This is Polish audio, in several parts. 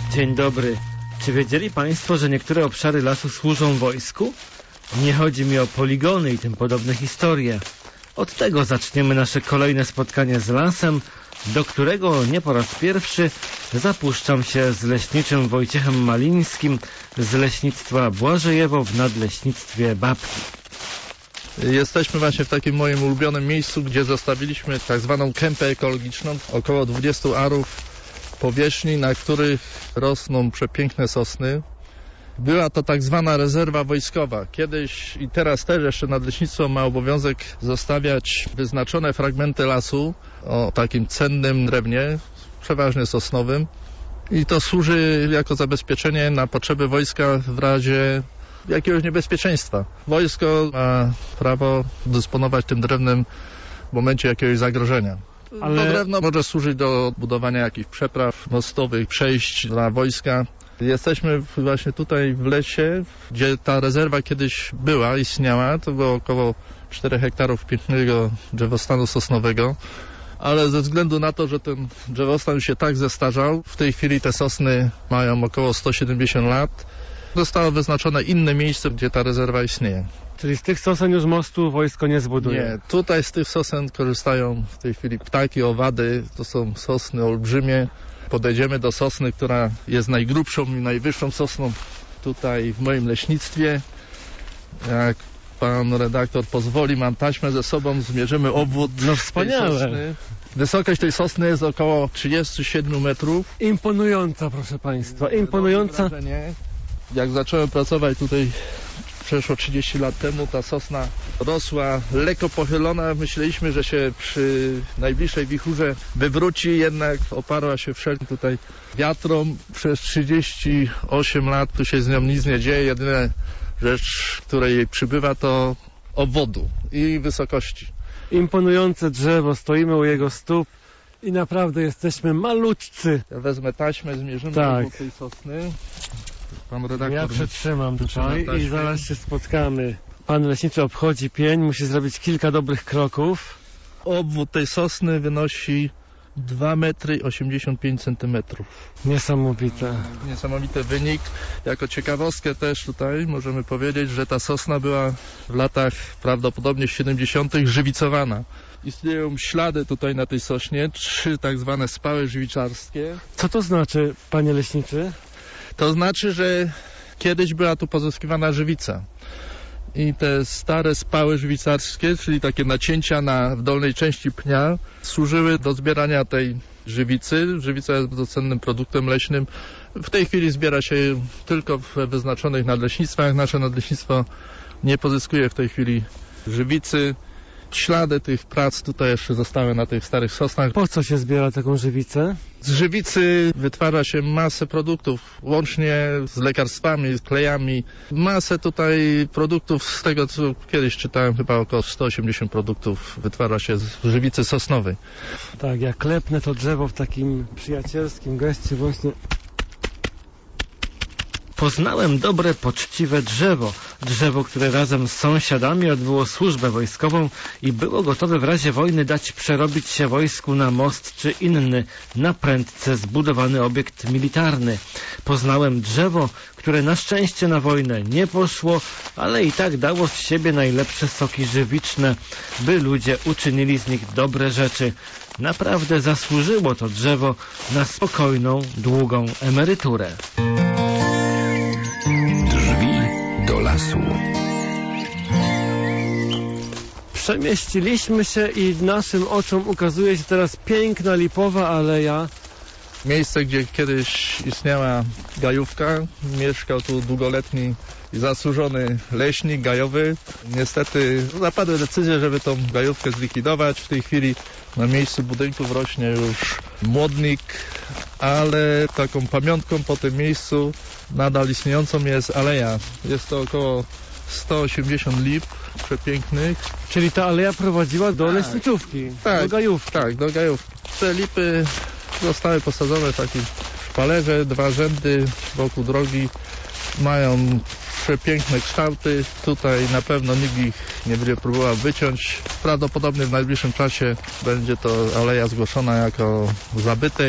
Dzień dobry. Czy wiedzieli Państwo, że niektóre obszary lasu służą wojsku? Nie chodzi mi o poligony i tym podobne historie. Od tego zaczniemy nasze kolejne spotkanie z lasem, do którego nie po raz pierwszy zapuszczam się z leśniczym Wojciechem Malińskim z leśnictwa Błażejewo w nadleśnictwie Babki. Jesteśmy właśnie w takim moim ulubionym miejscu, gdzie zostawiliśmy tak zwaną kępę ekologiczną, około 20 arów powierzchni, na których rosną przepiękne sosny. Była to tak zwana rezerwa wojskowa. Kiedyś i teraz też jeszcze nadleśnictwo ma obowiązek zostawiać wyznaczone fragmenty lasu o takim cennym drewnie, przeważnie sosnowym. I to służy jako zabezpieczenie na potrzeby wojska w razie jakiegoś niebezpieczeństwa. Wojsko ma prawo dysponować tym drewnem w momencie jakiegoś zagrożenia. Ale to drewno może służyć do budowania jakichś przepraw mostowych, przejść dla wojska. Jesteśmy właśnie tutaj w lesie, gdzie ta rezerwa kiedyś była, istniała. To było około 4 hektarów pięknego drzewostanu sosnowego. Ale ze względu na to, że ten drzewostan się tak zestarzał, w tej chwili te sosny mają około 170 lat. Zostało wyznaczone inne miejsce, gdzie ta rezerwa istnieje. Czyli z tych sosen już mostu wojsko nie zbuduje? Nie, tutaj z tych sosen korzystają w tej chwili ptaki, owady, to są sosny olbrzymie. Podejdziemy do sosny, która jest najgrubszą i najwyższą sosną tutaj w moim leśnictwie. Jak pan redaktor pozwoli, mam taśmę ze sobą, zmierzymy obwód. No wspaniale. Tej sosny. Wysokość tej sosny jest około 37 metrów. Imponująca, proszę Państwa, imponująca. Jak zacząłem pracować tutaj przeszło 30 lat temu, ta sosna rosła lekko pochylona. Myśleliśmy, że się przy najbliższej wichurze wywróci, jednak oparła się wszelkim tutaj wiatrom. Przez 38 lat tu się z nią nic nie dzieje. Jedyna rzecz, której jej przybywa, to obwodu i wysokości. Imponujące drzewo, stoimy u jego stóp i naprawdę jesteśmy malutcy. Ja wezmę taśmę, zmierzymy do tej sosny. Pan redaktor, ja przytrzymam tutaj i zaraz się spotkamy. Pan leśniczy obchodzi pień, musi zrobić kilka dobrych kroków. Obwód tej sosny wynosi 2,85 m. Niesamowite. Niesamowity wynik. Jako ciekawostkę też tutaj możemy powiedzieć, że ta sosna była w latach prawdopodobnie 70. żywicowana. Istnieją ślady tutaj na tej sośnie, 3 tak zwane spały żywiczarskie. Co to znaczy, panie leśniczy? To znaczy, że kiedyś była tu pozyskiwana żywica. I te stare spały żywicarskie, czyli takie nacięcia w dolnej części pnia, służyły do zbierania tej żywicy. Żywica jest bardzo cennym produktem leśnym. W tej chwili zbiera się tylko w wyznaczonych nadleśnictwach. Nasze nadleśnictwo nie pozyskuje w tej chwili żywicy. Ślady tych prac tutaj jeszcze zostały na tych starych sosnach. Po co się zbiera taką żywicę? Z żywicy wytwarza się masę produktów, łącznie z lekarstwami, z klejami. Masę tutaj produktów, z tego co kiedyś czytałem, chyba około 180 produktów wytwarza się z żywicy sosnowej. Tak, ja klepnę to drzewo w takim przyjacielskim geście właśnie. Poznałem dobre, poczciwe drzewo. Drzewo, które razem z sąsiadami odbyło służbę wojskową i było gotowe w razie wojny dać przerobić się wojsku na most czy inny, na prędce zbudowany obiekt militarny. Poznałem drzewo, które na szczęście na wojnę nie poszło, ale i tak dało z siebie najlepsze soki żywiczne, by ludzie uczynili z nich dobre rzeczy. Naprawdę zasłużyło to drzewo na spokojną, długą emeryturę. Do lasu. Przemieściliśmy się i naszym oczom ukazuje się teraz piękna lipowa aleja. Miejsce, gdzie kiedyś istniała gajówka. Mieszkał tu długoletni i zasłużony leśnik gajowy. Niestety zapadły decyzje, żeby tą gajówkę zlikwidować. W tej chwili na miejscu budynków rośnie już młodnik, ale taką pamiątką po tym miejscu nadal istniejącą jest aleja. Jest to około 180 lip przepięknych. Czyli ta aleja prowadziła do leśniczówki, do gajówki. Tak, do gajówki. Te lipy zostały posadzone w takim szpalerze, 2 rzędy wokół drogi. Mają przepiękne kształty. Tutaj na pewno nikt ich nie będzie próbował wyciąć. Prawdopodobnie w najbliższym czasie będzie to aleja zgłoszona jako zabytek.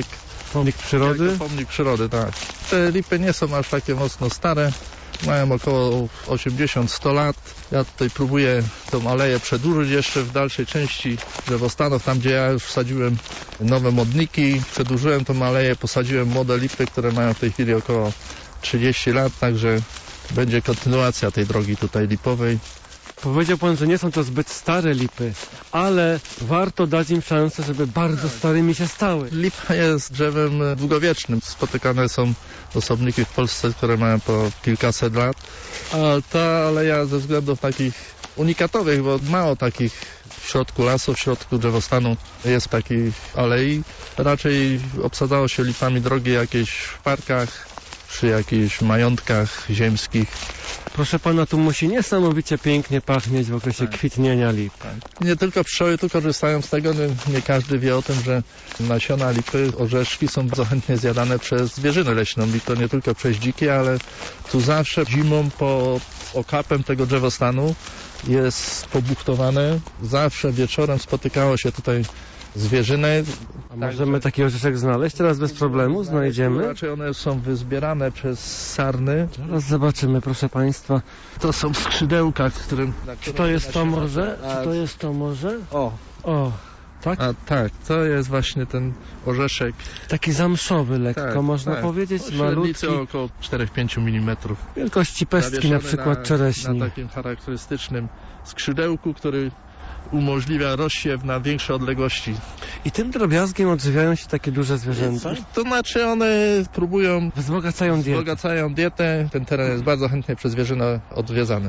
Pomnik przyrody? Jako pomnik przyrody, tak. Te lipy nie są aż takie mocno stare. Mają około 80-100 lat. Ja tutaj próbuję tą aleję przedłużyć jeszcze w dalszej części drzewostanów, tam gdzie ja już wsadziłem nowe modniki. Przedłużyłem tą aleję, posadziłem młode lipy, które mają w tej chwili około 30 lat, także będzie kontynuacja tej drogi tutaj lipowej. Powiedział pan, że nie są to zbyt stare lipy, ale warto dać im szansę, żeby bardzo starymi się stały. Lipa jest drzewem długowiecznym. Spotykane są osobniki w Polsce, które mają po kilkaset lat. A ta aleja ze względów takich unikatowych, bo mało takich w środku lasu, w środku drzewostanu jest takiej alei. Raczej obsadzało się lipami drogi jakieś w parkach, przy jakichś majątkach ziemskich. Proszę pana, tu musi niesamowicie pięknie pachnieć w okresie kwitnienia lip. Tak. Nie tylko pszczoły tu korzystają z tego, nie każdy wie o tym, że nasiona lipy, orzeszki są bardzo chętnie zjadane przez zwierzynę leśną i to nie tylko przez dziki, ale tu zawsze zimą pod okapem tego drzewostanu jest pobuchtowane. Zawsze wieczorem spotykało się tutaj zwierzynę. A możemy taki orzeszek znaleźć teraz bez problemu? Znajdziemy? Raczej one są wyzbierane przez sarny. Zaraz zobaczymy, proszę państwa. To są skrzydełka, Czy to jest to morze? Czy to jest to morze? O, tak? A tak, to jest właśnie ten orzeszek. Taki zamszowy lekko, Tak, można tak. powiedzieć, Średnicy malutki. około 4-5 mm. Wielkości pestki na przykład czereśni. Na takim charakterystycznym skrzydełku, który umożliwia rozsiew na większe odległości. I tym drobiazgiem odżywiają się takie duże zwierzęta? To znaczy one próbują Wzbogacają dietę. Ten teren jest bardzo chętnie przez zwierzynę odwiedzany.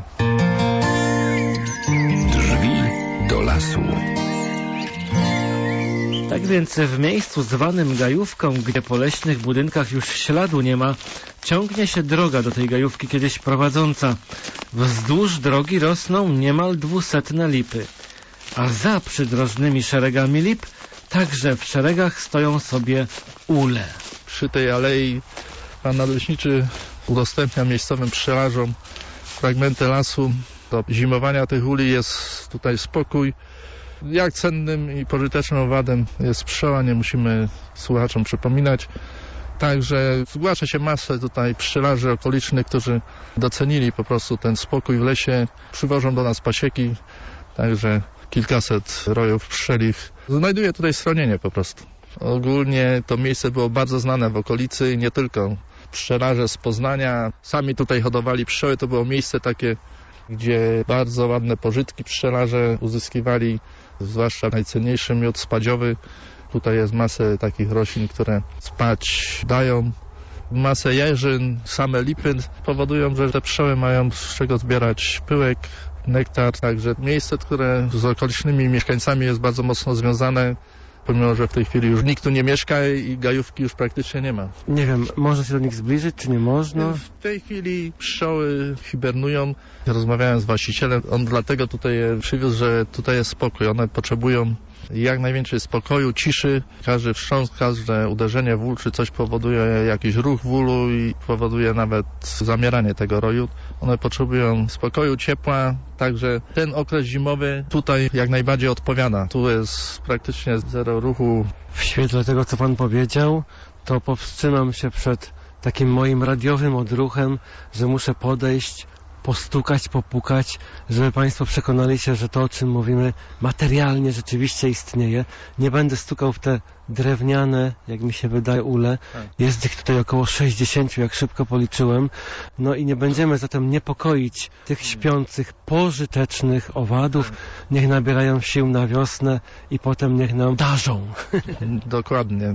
Drzwi do lasu. Tak więc w miejscu zwanym Gajówką, gdzie po leśnych budynkach już śladu nie ma, ciągnie się droga do tej gajówki kiedyś prowadząca. Wzdłuż drogi rosną niemal 200 lipy, a za przydrożnymi szeregami lip także w szeregach stoją sobie ule. Przy tej alei pan nadleśniczy udostępnia miejscowym pszczelarzom fragmenty lasu. Do zimowania tych uli jest tutaj spokój. Jak cennym i pożytecznym owadem jest pszczoła, nie musimy słuchaczom przypominać. Także zgłasza się masę tutaj pszczelarzy okolicznych, którzy docenili po prostu ten spokój w lesie. Przywożą do nas pasieki, także kilkaset rojów pszczelich. Znajduje tutaj schronienie po prostu. Ogólnie to miejsce było bardzo znane w okolicy i nie tylko. Pszczelarze z Poznania sami tutaj hodowali pszczoły. To było miejsce takie, gdzie bardzo ładne pożytki pszczelarze uzyskiwali, zwłaszcza najcenniejszy miód spadziowy. Tutaj jest masę takich roślin, które spać dają. Masę jeżyn, same lipy powodują, że te pszczoły mają z czego zbierać pyłek, nektar. Także miejsce, które z okolicznymi mieszkańcami jest bardzo mocno związane, pomimo że w tej chwili już nikt tu nie mieszka i gajówki już praktycznie nie ma. Nie wiem, można się do nich zbliżyć, czy nie można? W tej chwili pszczoły hibernują. Rozmawiałem z właścicielem, on dlatego tutaj je przywiózł, że tutaj jest spokój. One potrzebują jak najwięcej spokoju, ciszy. Każdy wstrząs, każde uderzenie w ul czy coś powoduje jakiś ruch w ulu i powoduje nawet zamieranie tego roju. One potrzebują spokoju, ciepła, także ten okres zimowy tutaj jak najbardziej odpowiada. Tu jest praktycznie zero ruchu. W świetle tego, co pan powiedział, to powstrzymam się przed takim moim radiowym odruchem, że muszę podejść, postukać, popukać, żeby państwo przekonali się, że to, o czym mówimy, materialnie rzeczywiście istnieje. Nie będę stukał w te drewniane, jak mi się wydaje, ule. Jest ich tutaj około 60, jak szybko policzyłem. No i nie będziemy zatem niepokoić tych śpiących, pożytecznych owadów. Niech nabierają sił na wiosnę i potem niech nam darzą. Dokładnie.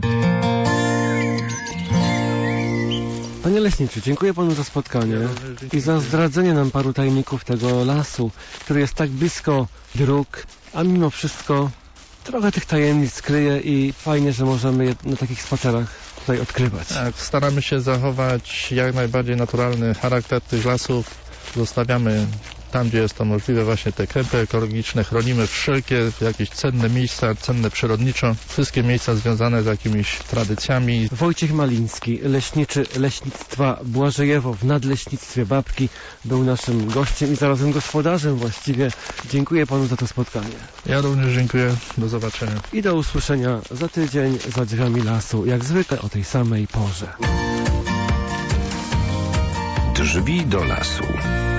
Panie leśniczy, dziękuję panu za spotkanie i za zdradzenie nam paru tajników tego lasu, który jest tak blisko dróg, a mimo wszystko trochę tych tajemnic kryje i fajnie, że możemy je na takich spacerach tutaj odkrywać. Tak, staramy się zachować jak najbardziej naturalny charakter tych lasów. Zostawiamy Tam, gdzie jest to możliwe, właśnie te kępy ekologiczne, chronimy wszelkie jakieś cenne miejsca, cenne przyrodniczo, wszystkie miejsca związane z jakimiś tradycjami. Wojciech Maliński, leśniczy Leśnictwa Błażejewo w Nadleśnictwie Babki, był naszym gościem i zarazem gospodarzem właściwie. Dziękuję panu za to spotkanie. Ja również dziękuję. Do zobaczenia. I do usłyszenia za tydzień za drzwiami lasu, jak zwykle o tej samej porze. Drzwi do lasu.